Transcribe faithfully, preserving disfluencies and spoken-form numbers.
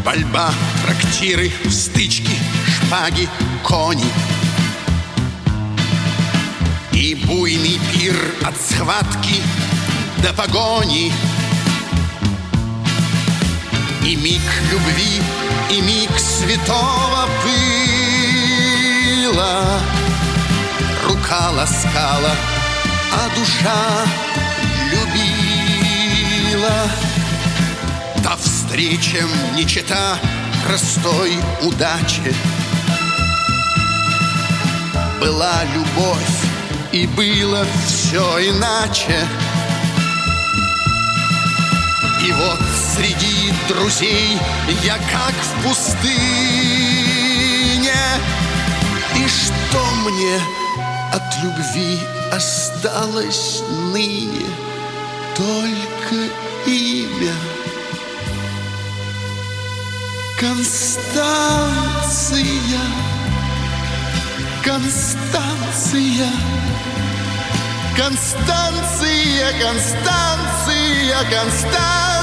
Пальба, трактиры, стычки, шпаги, кони. И буйный пир от схватки до погони. И миг любви, и миг святого пыла. Рука ласкала, а душа любила. Та встреча не чета простой удачи. Была любовь, и было все иначе. И вот среди друзей я как в пустыне. И что мне от любви осталось ныне? Только имя. Констанция, Констанция, Констанция, Констанция, Констанция.